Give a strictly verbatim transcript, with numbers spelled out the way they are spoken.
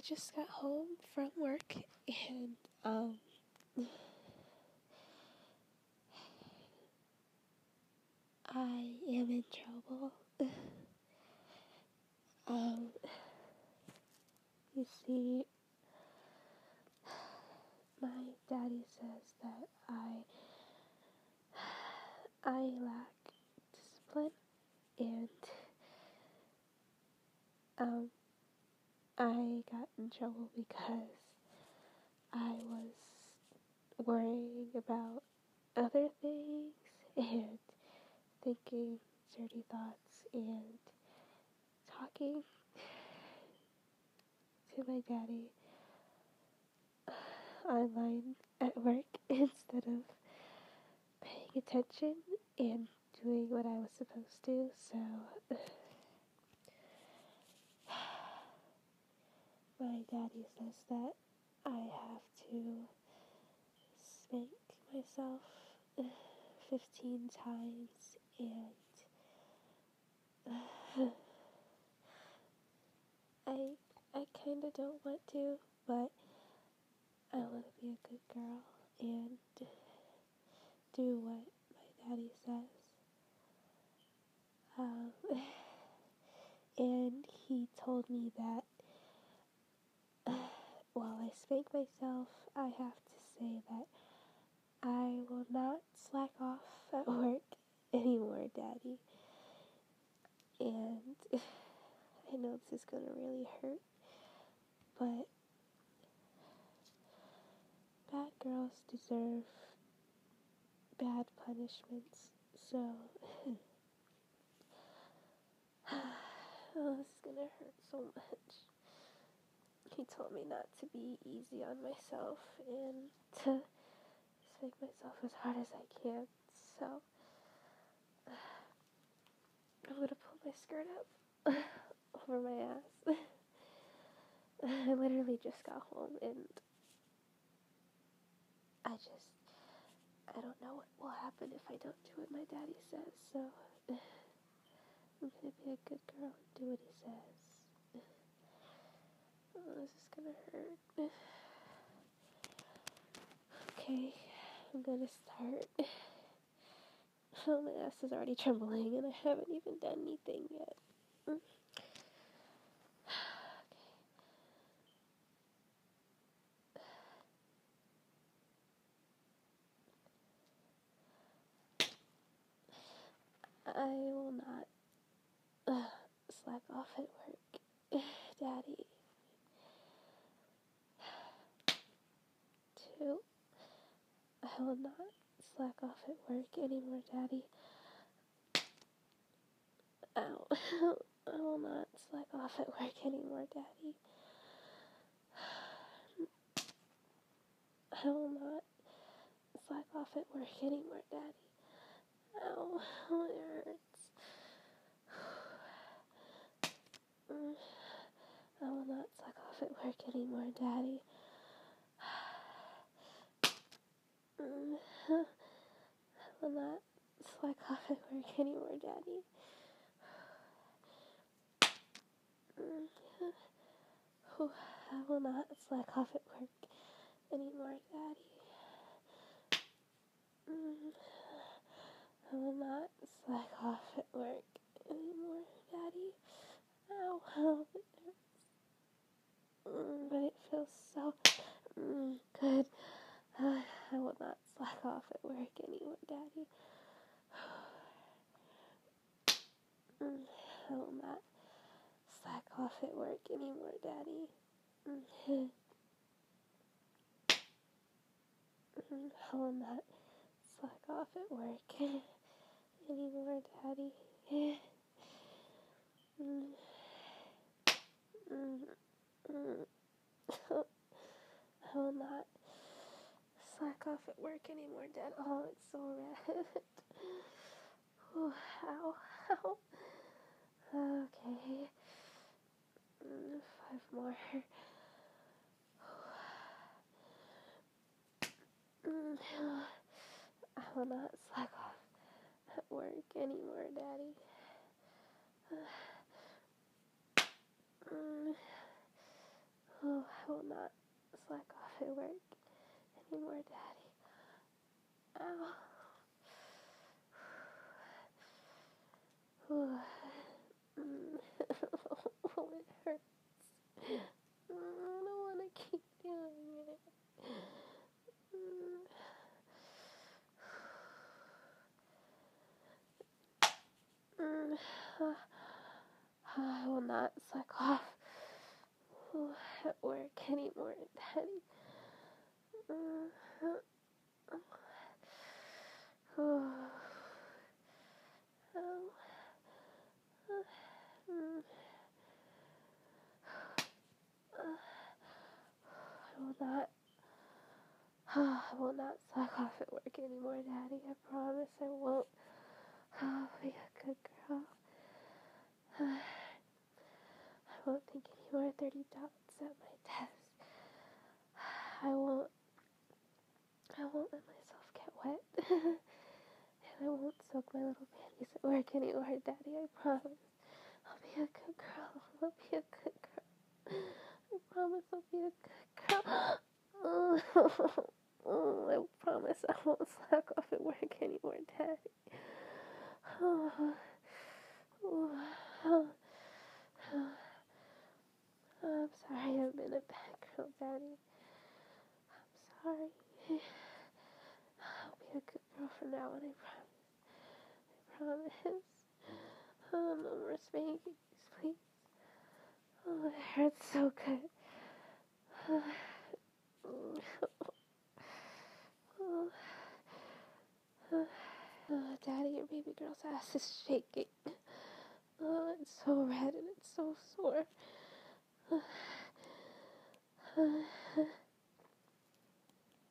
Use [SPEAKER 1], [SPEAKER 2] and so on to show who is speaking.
[SPEAKER 1] just got home from work and um I am in trouble. um you see, my daddy says that I I lack discipline and um I got in trouble because I was worrying about other things and thinking dirty thoughts and talking to my daddy online at work instead of paying attention and doing what I was supposed to. So my daddy says that I have to spank myself fifteen times and I I kind of don't want to, but I want to be a good girl and do what my daddy says. Um, and he told me that while I spank myself, I have to say that I will not slack off at work anymore, Daddy. And I know this is going to really hurt, but bad girls deserve bad punishments. So, oh, this is going to hurt so much. He told me not to be easy on myself and to spank myself as hard as I can. So, I'm going to pull my skirt up over my ass. I literally just got home and I just, I don't know what will happen if I don't do what my daddy says, so I'm gonna be a good girl and do what he says. Oh, this is gonna hurt. Okay, I'm gonna start. Oh, my ass is already trembling and I haven't even done anything yet. Okay. I will not uh, slack off at work, Daddy. Two, I will not slack off at work anymore, Daddy. Ow. I will not slack off at work anymore, Daddy. I will not slack off at work anymore, Daddy. Ow, it hurts. I will not slack off at work anymore, Daddy. I will not slack off at work anymore, Daddy. I will not slack off at work anymore, Daddy. I will not slack off at work anymore, Daddy. Ow, ow, it hurts. Mm, but it feels so mm, good. Uh, I will not slack off at work anymore, Daddy. Mm, I will not slack off at work anymore, Daddy. Mm, I will not slack off at work anymore, Daddy. Mm, mm, mm. I will not slack off at work anymore, Dad. Oh, it's so red. Ooh, ow, ow. Okay. Mm, five more. Mm, I will not slack off at work anymore, Daddy. Mm, Oh, I will not slack off at work anymore, Daddy. Ow. Oh, it hurts. I don't want to keep doing it. I will not slack off at work anymore, Daddy. Oh. I will not. I will not slack off at work anymore, Daddy. I promise I won't. I'll be a good girl. I won't think any more thirty dots at my test. I won't. I won't let myself get wet. And I won't soak my little panties at work anymore, Daddy. I promise. I'll be a good girl. I'll be a good girl. I promise I'll be a good girl. Oh, I promise I won't slack off at work anymore, Daddy. Oh, oh, oh, oh. I'm sorry I've been a bad girl, Daddy. I'm sorry. I'll be a good girl from now on, I promise. I promise. Oh, no more spankings, please. Oh, it hurts so good. Oh, oh, oh. Oh, Daddy, your baby girl's ass is shaking. Oh, it's so red and it's so sore.